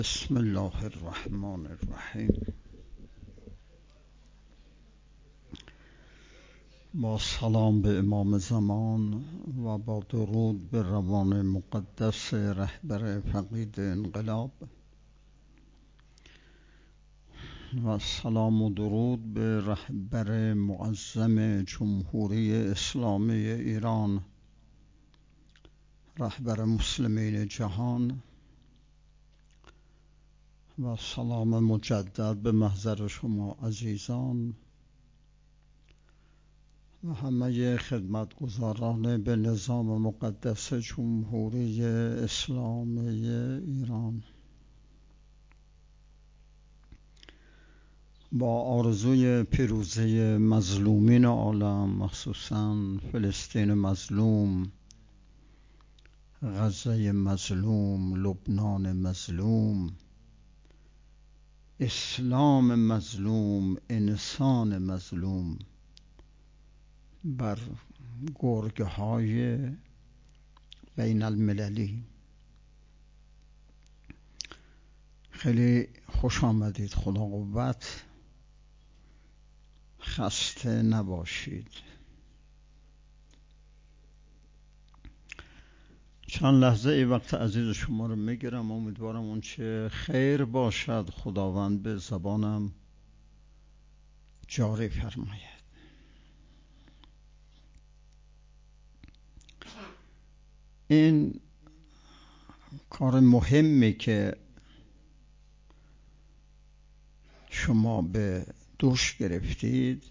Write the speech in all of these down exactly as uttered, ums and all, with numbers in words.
بسم الله الرحمن الرحیم. با سلام به امام زمان و با درود به روان مقدس رهبر فقید انقلاب و سلام و درود به رهبر معظم جمهوری اسلامی ایران، رهبر مسلمین جهان، و سلام مجدد به محضر شما عزیزان و همه خدمتگزاران به نظام مقدس جمهوری اسلامی ایران. با آرزوی پیروزی مظلومین عالم، مخصوصاً فلسطین مظلوم، غزه مظلوم، لبنان مظلوم، اسلام مظلوم، انسان مظلوم، بر گرگه های بین المللی. خیلی خوش آمدید. خدا قوت. خسته نباشید. چند لحظه ای وقت عزیز شما رو میگیرم. امیدوارم اون چه خیر باشد خداوند به زبانم جاری فرماید. این کار مهمی که شما به دوش گرفتید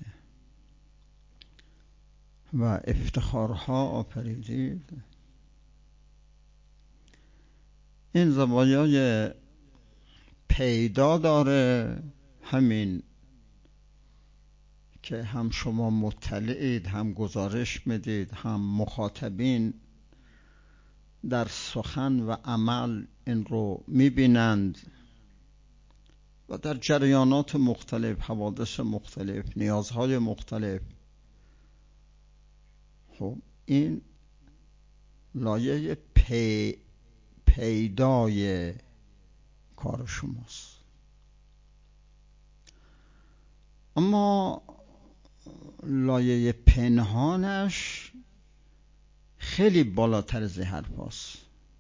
و افتخارها آفریدید، این زوایای پیدا داره، همین که هم شما مطلعید، هم گزارش میدید، هم مخاطبین در سخن و عمل این رو میبینند و در جریانات مختلف، حوادث مختلف، نیازهای مختلف. خب این لایه پی پیدای کار شماست. اما لایه پنهانش خیلی بالاتر از این حرف هست.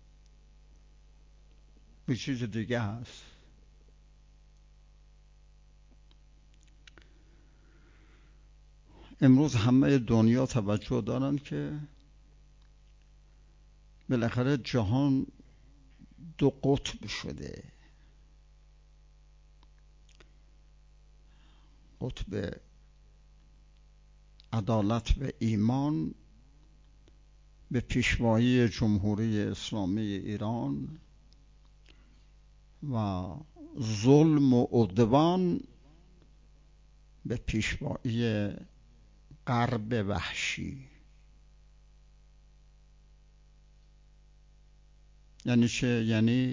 به چیز دیگه هست. امروز همه دنیا توجه دارن که بالاخره جهان دو قطب شده. قطب عدالت و ایمان به پیشوایی جمهوری اسلامی ایران و ظلم و عدوان به پیشوایی غرب وحشی. یعنی چه؟ یعنی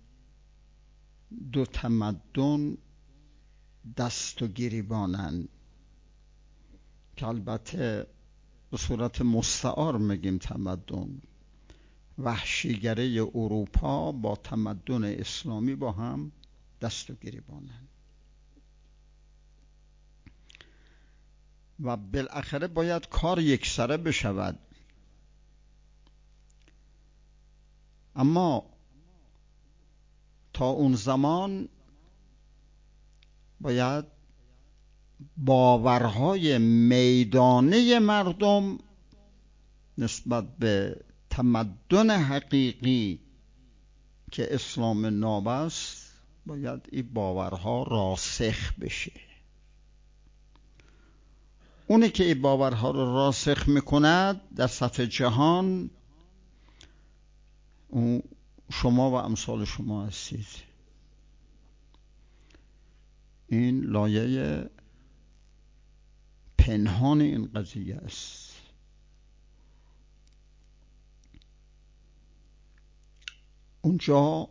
دو تمدن دست و گریبانند که البته به صورت مستعار میگیم تمدن. وحشیگره اروپا با تمدن اسلامی با هم دست و گریبانند و بالاخره باید کار یکسره بشود. اما تا اون زمان باید باورهای میدانی مردم نسبت به تمدن حقیقی که اسلام ناب است، باید این باورها راسخ بشه. اونی که این باورها رو راسخ میکند در سطح جهان، اون شما و امثال شما هستید. این لایه پنهان این قضیه است. اونجا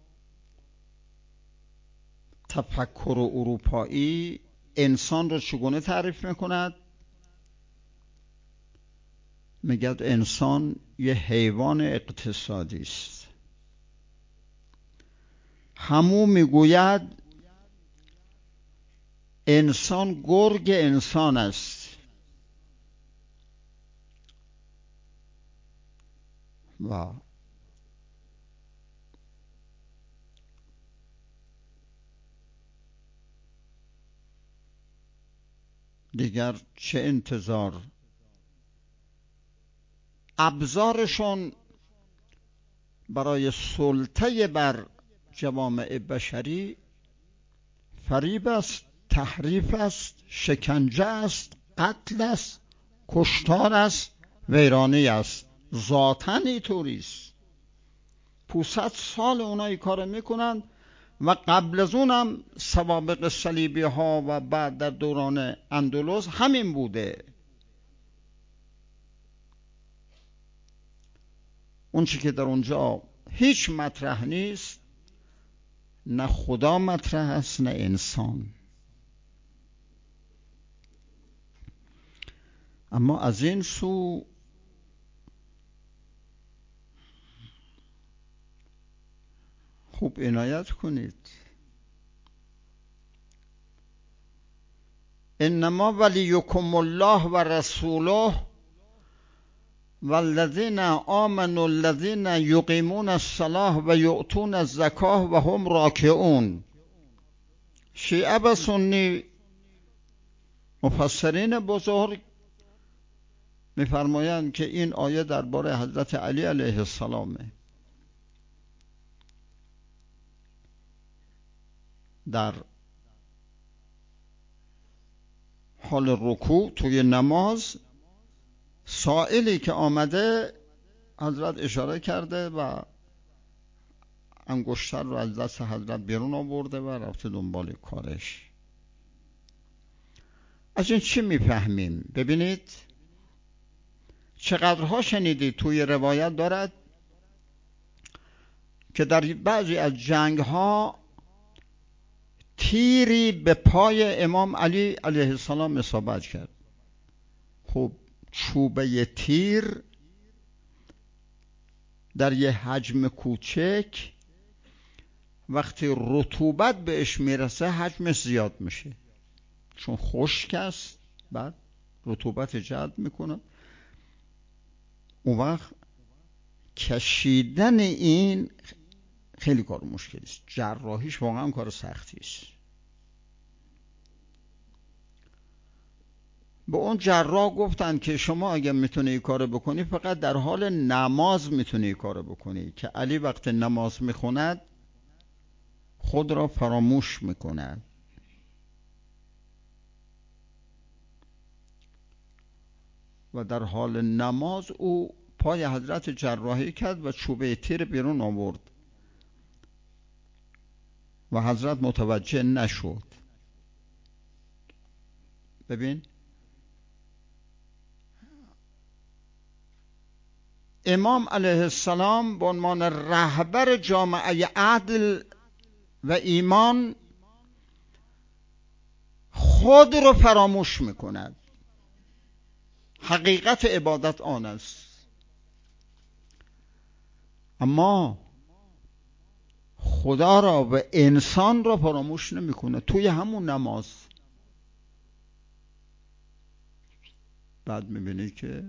تفکر اروپایی انسان رو چگونه تعریف میکند؟ میگه انسان یه حیوان اقتصادی است. همو میگوید انسان گرگ انسان است و دیگر چه انتظار. ابزارشون برای سلطه بر جوامع بشری فریب است، تحریف است، شکنجه است، قتل است، کشتار است، ویرانی است. ذاتاً اینطوری است. پونصد سال اونا این کارو میکنن و قبل از اونم سوابق صلیبی ها و بعد در دوران اندلس همین بوده. اون چی که در اونجا هیچ مطرح نیست، نه خدا مطرح است نه انسان. اما از این سو خوب عنایت کنید. انما ولیکم الله و رسوله والذین آمنوا الذین یقیمون الصلاة و یؤتون الزکاة و هم راکعون. شیعه و سنی مفسرین بزرگ میفرمایند که این آیه درباره حضرت علی علیه السلامه. در حال رکوع توی نماز سائلی که آمده حضرت اشاره کرده و انگشتر رو از دست حضرت بیرون آورده و رفته دنبال کارش. از این چی میفهمیم؟ ببینید چقدرها شنیدید توی روایت دارد که در بعضی از جنگ ها تیری به پای امام علی علیه السلام اصابت کرد. خب چوبه تیر در یه حجم کوچک وقتی رطوبت بهش میرسه حجمش زیاد میشه، چون خشک است، بعد رطوبت جذب میکنه. اون وقت کشیدن این خیلی کار مشکلی است، جراحیش واقعا کار سختی است. به اون جراح گفتن که شما اگه میتونی این کارو بکنی فقط در حال نماز میتونی این کارو بکنی، که علی وقت نماز میخوند خود را فراموش میکند. و در حال نماز او پای حضرت جراحی کرد و چوبه تیر بیرون آورد و حضرت متوجه نشد. ببین امام علیه السلام به عنوان رهبر جامعه عدل و ایمان خود رو فراموش میکند. حقیقت عبادت آن است. اما خدا را و انسان را فراموش نمیکنه توی همون نماز. بعد میبینی که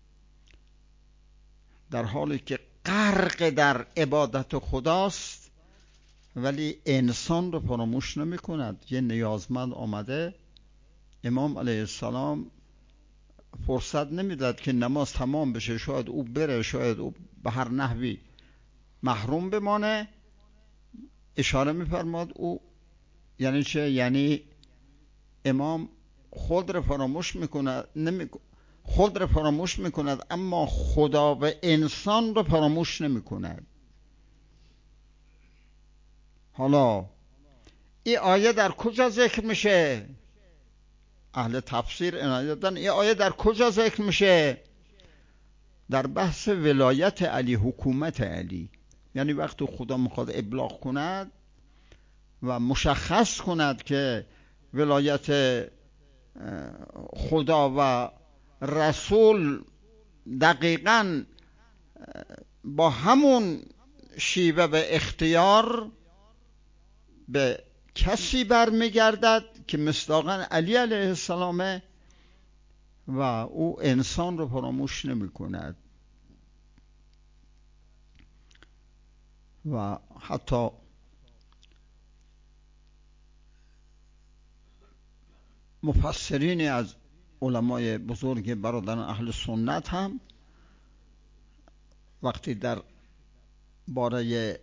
در حالی که غرق در عبادت خداست ولی انسان رو فراموش نمی کند. یه نیازمند آمده، امام علیه السلام فرصت نمیداد که نماز تمام بشه، شاید او بره، شاید او به هر نحوی محروم بمانه. اشاره میفرماد او یعنی چه؟ یعنی امام خود رو فراموش میکند، نمی خود رو فراموش میکند اما خدا و انسان رو فراموش نمیکند. حالا این آیه در کجا ذکر میشه؟ اهل تفسیر عنایت دارن این آیه در کجا ذکر میشه؟ در بحث ولایت علی، حکومت علی. یعنی وقتی خدا میخواد ابلاغ کند و مشخص کند که ولایت خدا و رسول دقیقاً با همون شیوه و اختیار به کسی برمیگردد که مصداقاً علی علیه السلامه و او انسان رو فراموش نمی کند و حتی مفسرین از علمای بزرگ برادران اهل سنت هم وقتی در باره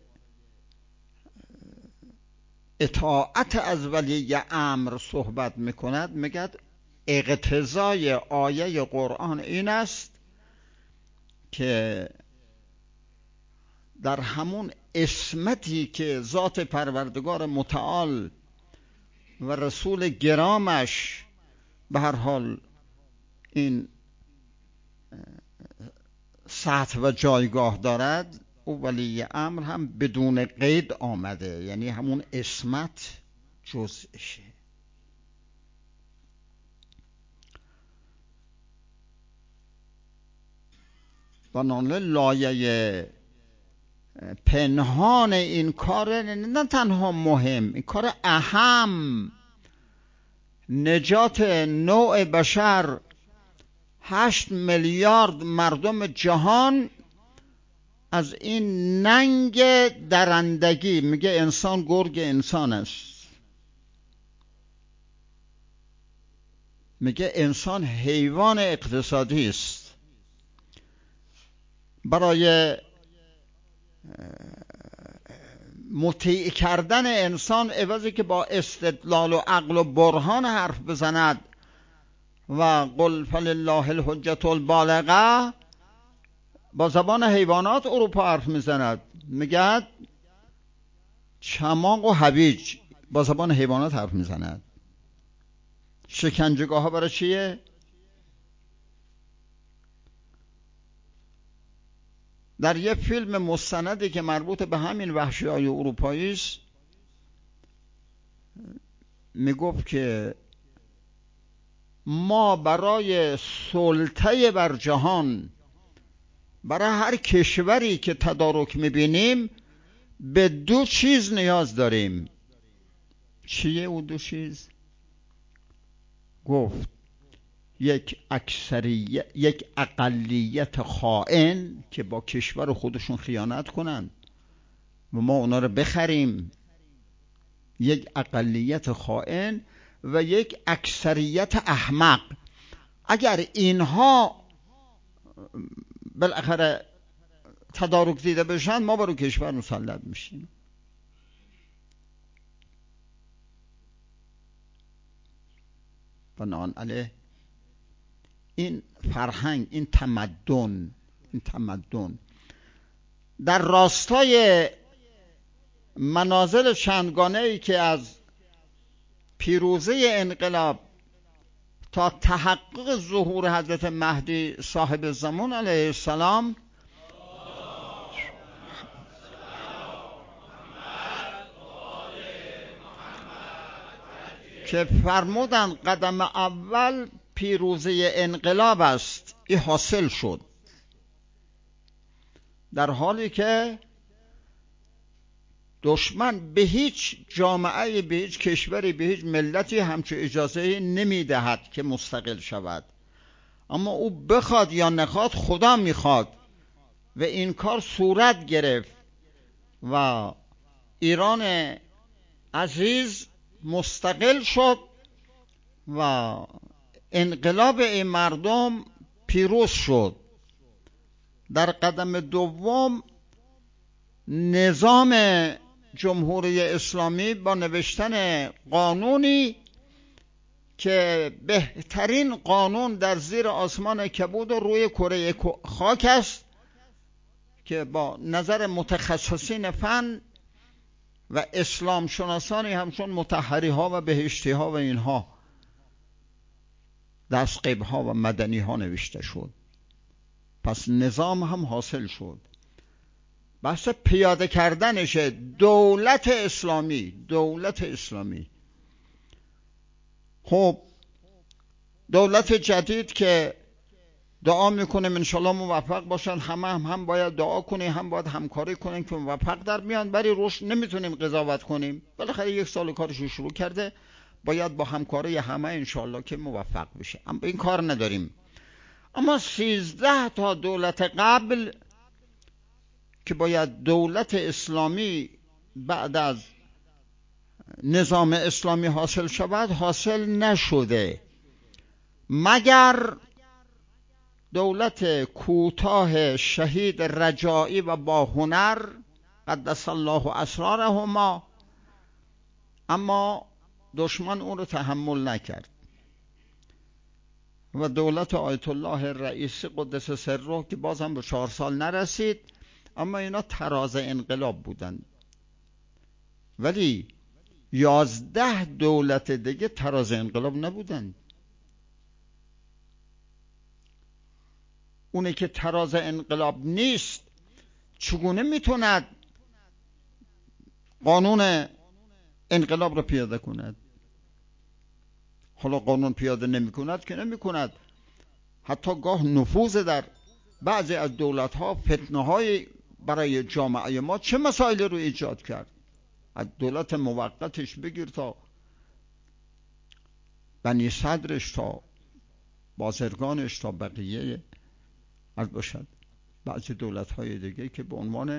اطاعت از ولی امر صحبت میکند میگد اقتضای آیه قرآن این است که در همون عصمتی که ذات پروردگار متعال و رسول گرامش به هر حال این سطح و جایگاه دارد، او ولی امر هم بدون قید آمده، یعنی همون عصمت جزءشه. بنابراین لایه پنهان این کار نه تنها مهم، این کار اهم، نجات نوع بشر، هشت میلیارد مردم جهان از این ننگ درندگی. میگه انسان گرگ انسان است، میگه انسان حیوان اقتصادی است. برای مطیع کردن انسان عوضی که با استدلال و عقل و برهان حرف بزند و قل فلله الحجة البالغه، با زبان حیوانات اروپا حرف میزند. میگه چماق و هویج، با زبان حیوانات حرف میزند. شکنجهگاه ها برای چیه؟ در یه فیلم مستندی که مربوط به همین وحشی های اروپایی است میگفت که ما برای سلطه بر جهان، برای هر کشوری که تدارک میبینیم، به دو چیز نیاز داریم. چیه او دو چیز؟ گفت یک اکثریت، یک اقلیت خائن که با کشور خودشون خیانت کنن و ما اونا رو بخریم، یک اقلیت خائن و یک اکثریت احمق. اگر اینها بالاخره تدارک دیده بشن، ما برای کشور مسلط میشیم. بنابراین این فرهنگ، این تمدن، این تمدن در راستای منازل چندگانه‌ای که از پیروزی انقلاب تا تحقق ظهور حضرت مهدی صاحب زمان علیه السلام که فرمودن قدم اول پیروزی انقلاب است، این حاصل شد، در حالی که دشمن به هیچ جامعه، به هیچ کشوری، به هیچ ملتی همچه اجازه نمیدهد که مستقل شود. اما او بخواد یا نخواد، خدا میخواد و این کار صورت گرفت و ایران عزیز مستقل شد و انقلاب این مردم پیروز شد. در قدم دوم نظام جمهوری اسلامی با نوشتن قانونی که بهترین قانون در زیر آسمان کبود و روی کره خاک است، که با نظر متخصصین فن و اسلام شناسانی همچون مطهری ها و بهشتی ها و اینها، دستقیب ها و مدنی ها نوشته شد. پس نظام هم حاصل شد. بحث پیاده کردنش دولت اسلامی، دولت اسلامی. خب دولت جدید که دعا میکنیم انشالله موفق باشن، همه هم, هم باید دعا کنیم، هم باید همکاری کنیم که موفق در میان. برای رشد نمیتونیم قضاوت کنیم، بالاخره یک سال کارش رو شروع کرده، باید با همکاری همه انشالله که موفق بشه، اما این کار نداریم. اما سیزده تا دولت قبل که باید دولت اسلامی بعد از نظام اسلامی حاصل شود حاصل نشده، مگر دولت کوتاه شهید رجایی و با هنر قدس الله اسرارهما، اما دشمن اون رو تحمل نکرد و دولت آیت الله رئیسی قدس سره که بازم به چهار سال نرسید، اما اینا تراز انقلاب بودند. ولی یازده دولت دیگه تراز انقلاب نبودند. اونه که تراز انقلاب نیست چگونه میتوند قانون انقلاب رو پیاده کند؟ حالا قانون پیاده نمی کند که نمی کند، حتی گاه نفوذ در بعضی از دولت ها فتنه های برای جامعه ما چه مسائل رو ایجاد کرد. از دولت موقتش بگیر تا بنی صدرش تا بازرگانش تا بقیه از باشد بعضی دولت های دیگه که به عنوان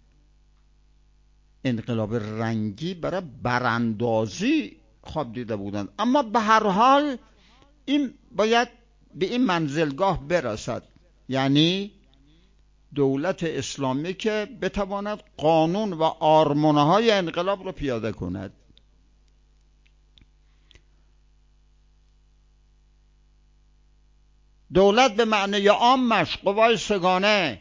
انقلاب رنگی برای براندازی خواب دیده بودند. اما به هر حال این باید به این منزلگاه برسد، یعنی دولت اسلامی که بتواند قانون و آرمانهای انقلاب را پیاده کند. دولت به معنی عامش قوای سگانه،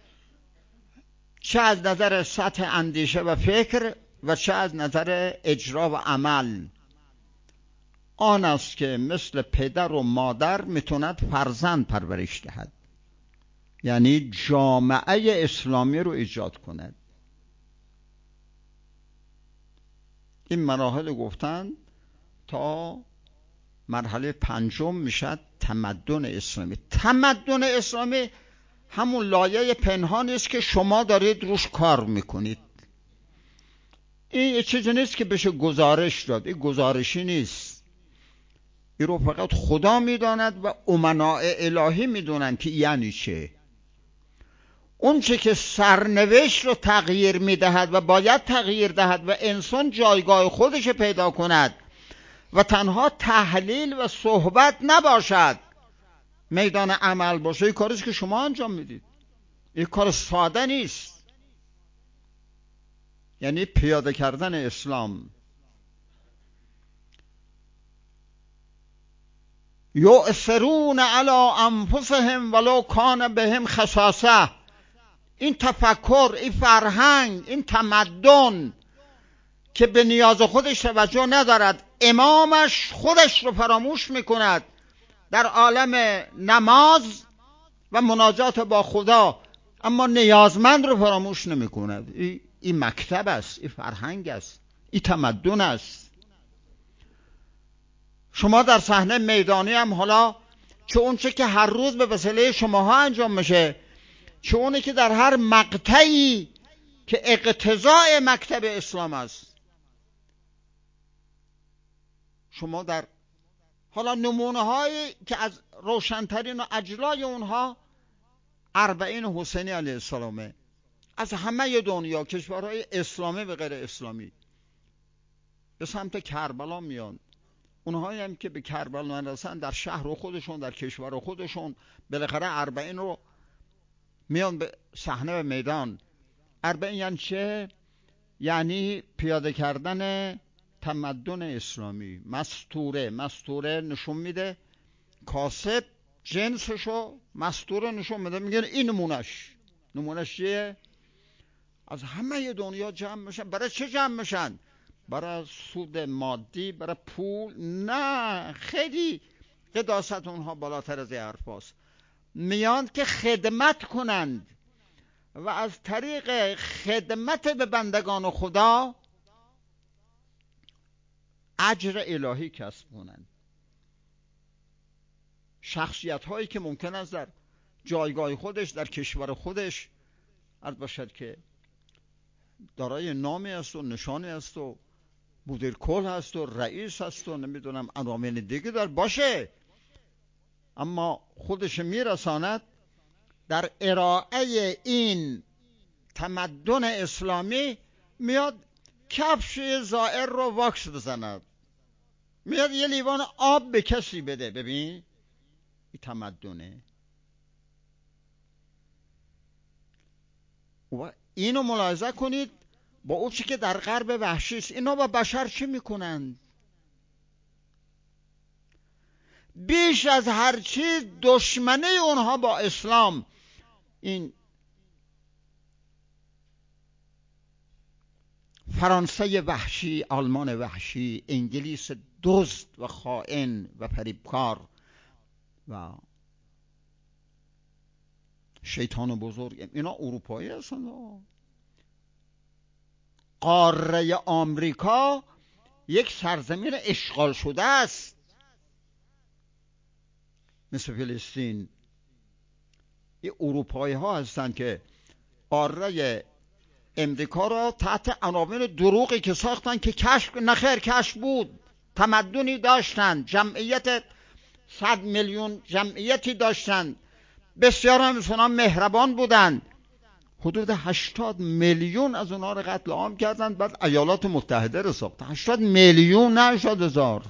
چه از نظر سطح اندیشه و فکر و چه از نظر اجرا و عمل، آن است که مثل پدر و مادر میتوند فرزند پرورش دهد، یعنی جامعه اسلامی رو ایجاد کند. این مراحل گفتن تا مرحله پنجم میشد تمدن اسلامی. تمدن اسلامی همون لایه پنهانی است که شما دارید روش کار میکنید. این چیزی نیست که بشه گزارش داد، این گزارشی نیست، این رو فقط خدا میداند و امناء الهی میدونن که یعنی چه. اون چه که سرنوشت رو تغییر میدهد و باید تغییر دهد و انسان جایگاه خودش پیدا کند و تنها تحلیل و صحبت نباشد، میدان عمل باشه، این کارش که شما انجام میدید. این کار ساده نیست، یعنی پیاده کردن اسلام. یؤثرون علی انفسهم ولو کان بهم خصاصه. این تفکر، این فرهنگ، این تمدن که به نیاز خودش توجه ندارد، امامش خودش رو فراموش میکند در عالم نماز و مناجات با خدا، اما نیازمند رو فراموش نمیکند. این ای مکتب است، این فرهنگ است، این تمدن است. شما در صحنه میدانی هم حالا چه اون چه که هر روز به وسیله شماها انجام میشه، چه اونی که در هر مقطعی که اقتضاء مکتب اسلام است، شما در حالا نمونه هایی که از روشنترین و اجلای اونها اربعین حسینی علیه السلامه، از همه دنیا کشورهای اسلامی و غیر اسلامی به سمت کربلا میان. اونهایی هم که به کربلا نرسن در شهر خودشون، در کشور خودشون، بالاخره اربعین رو میان به صحنه و میدان. اربعین یعنی چه؟ یعنی پیاده کردن تمدن اسلامی. مستوره، مستوره نشون میده کاسب جنسشو، مستوره نشون میده، میگن این نمونش. نمونش چیه؟ از همه دنیا جمع میشن. برای چه جمع میشن؟ برای سود مادی، برای پول؟ نه، خیلی قداست اونها بالاتر از این حرف هاست. میان که خدمت کنند و از طریق خدمت به بندگان خدا اجر الهی کسب کنند. شخصیت هایی که ممکن است در جایگاه خودش در کشور خودش عرض باشد که دارای نامی است و نشانی است و مدیرکل هست و رئیس هست و نمیدونم عناوین دیگه دار باشه، اما خودش میرساند در ارائه این تمدن اسلامی میاد کفش زائر رو واکس بزند، میاد یه لیوان آب به کسی بده. ببین این تمدنه. و اینو ملاحظه کنید با اون چی که در غرب وحشی است. اینا با بشر چی میکنند؟ بیش از هر چیز دشمنی اونها با اسلام این فرانسه وحشی، آلمان وحشی، انگلیس دزد و خائن و فریبکار و شیطان بزرگ، اینا اروپایی هستند. قاره آمریکا یک سرزمین اشغال شده است مثل فلسطین. این اروپایی ها هستند که قاره امریکا را تحت عناوین دروغی که ساختن که کشف نخیر کشف بود، تمدنی داشتند، جمعیت صد میلیون جمعیتی داشتند، بسیار هم از اونها مهربان بودند. حدود هشتاد میلیون از اونها رو قتل عام کردند، بعد ایالات متحده رو ساخت. هشتاد میلیون نه هشتاد هزار.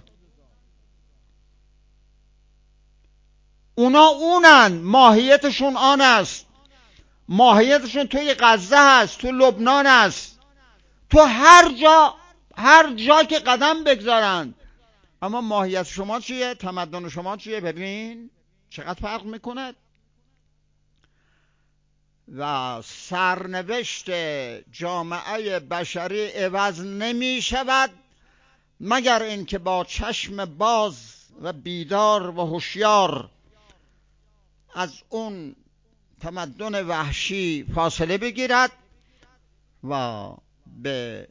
اونا اونن، ماهیتشون آن است، ماهیتشون توی غزه هست، تو لبنان است، تو هر جا هر جا که قدم بگذارن. اما ماهیت شما چیه؟ تمدن شما چیه؟ ببین چقدر فرق میکند. و سرنوشت جامعه بشری عوض نمی شود مگر اینکه با چشم باز و بیدار و هوشیار از اون تمدن وحشی فاصله بگیرد و به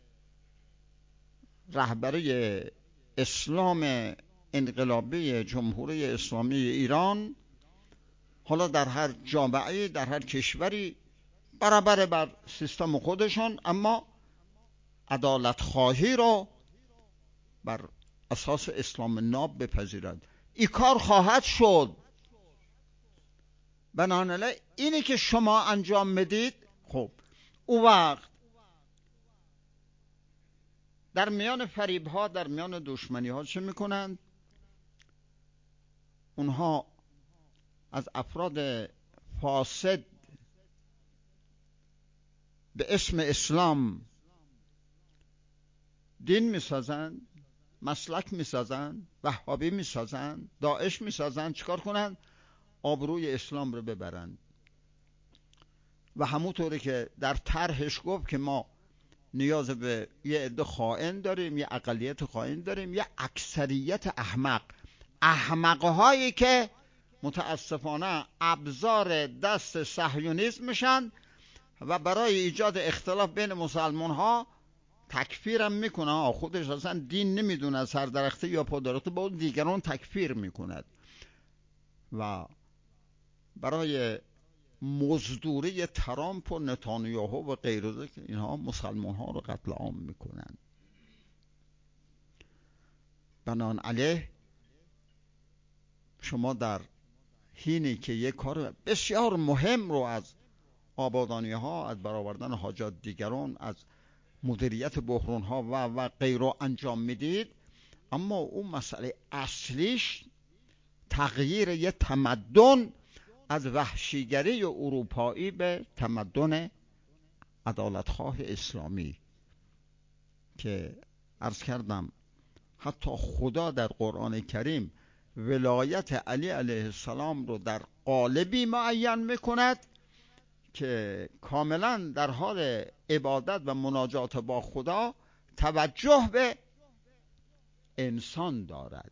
رهبری اسلام انقلابی جمهوری اسلامی ایران، حالا در هر جامعه در هر کشوری برابر بر سیستم خودشان، اما عدالت خواهی رو بر اساس اسلام ناب بپذیرد. این کار خواهد شد. بنابراین اینی که شما انجام میدید، خب اون وقت در میان فریب ها، در میان دشمنی ها چه میکنند؟ اونها از افراد فاسد به اسم اسلام دین میسازن، مسلک میسازن، وهابی میسازن، داعش میسازن. چیکار کنن؟ آبروی اسلام رو ببرن. و همونطوری که در طرحش گفت که ما نیاز به یه عده خائن داریم، یه اقلیت خائن داریم، یه اکثریت احمق، احمقهایی که متاسفانه ابزار دست صهیونیسم میشن و برای ایجاد اختلاف بین مسلمان ها تکفیرم میکنه. خودش اصلا دین نمیدونه، سردرخته یا پادرخته، با دیگران تکفیر میکند و برای مزدوری ترامپ و نتانیاهو و غیره اینها مسلمان ها رو قتل عام میکنن. بنان علیه شما در حینی که یک کار بسیار مهم رو از آبادانی ها، از برآوردن حاجات دیگران، از مدیریت بحران ها و و غیره انجام میدید، اما اون مسئله اصلیش تغییر یه تمدن از وحشیگری اروپایی به تمدن عدالتخواه اسلامی که عرض کردم حتی خدا در قرآن کریم ولایت علی علیه السلام رو در قالبی معین میکند که کاملا در حال عبادت و مناجات با خدا توجه به انسان دارد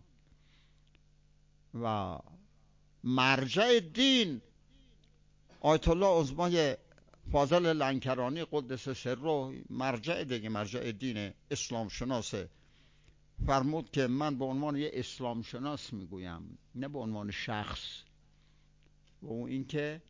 و مرجع دین آیت الله عظمای فاضل لنکرانی قدس سره، مرجع دیگه، مرجع دین اسلام شناسه، فرمود که من به عنوان یه اسلام شناس میگویم، نه به عنوان شخص، و اون این که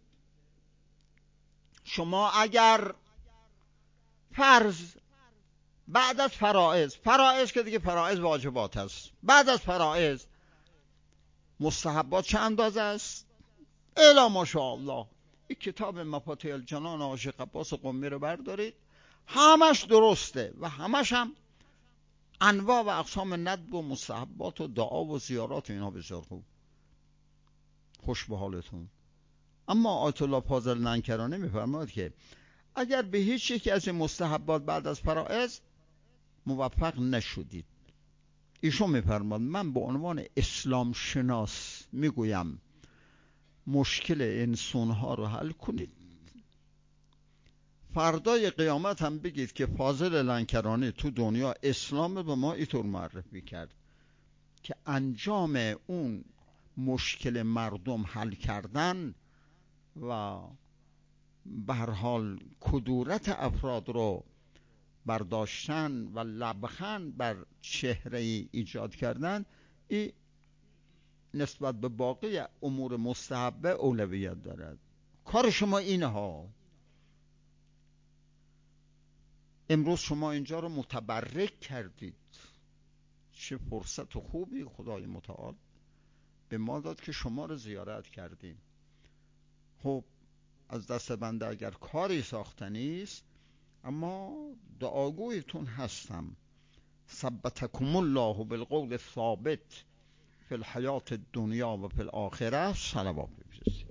شما اگر فرض بعد از فرائض فرائض که دیگه فرائض واجبات است، بعد از فرائض مستحبات چه اندازه است؟ الا ماشاءالله. این کتاب مفاتیح الجنان آقای شیخ عباس قمی رو بردارید، همش درسته و همش هم انواع و اقسام ندب و مستحبات و دعا و زیارات و اینا بسیار خوب. خوش به حالتون. اما آیت الله فاضل لنکرانی میفرماید که اگر به هیچ یکی از این مستحبات بعد از فرائض موفق نشدید، ایشون میفرماید من به عنوان اسلام شناس میگویم مشکل انسان ها رو حل کنید، فردای قیامت هم بگید که فاضل لنکرانی تو دنیا اسلام به ما اینطور معرفی کرد که انجام اون مشکل مردم حل کردن و به هر حال کدورت افراد رو برداشتن و لبخند بر چهره ای ایجاد کردن، این نسبت به باقی امور مستحبه اولویت دارد. کار شما اینه ها. امروز شما اینجا رو متبرک کردید، چه فرصت خوبی خدای متعال به ما داد که شما رو زیارت کردیم. خب از دست بنده اگر کاری ساختنی است، اما دعاگویتون هستم. ثبتکم الله بالقول الثابت فی الحیات الدنیا و فی الاخره. صلوات بفرستید.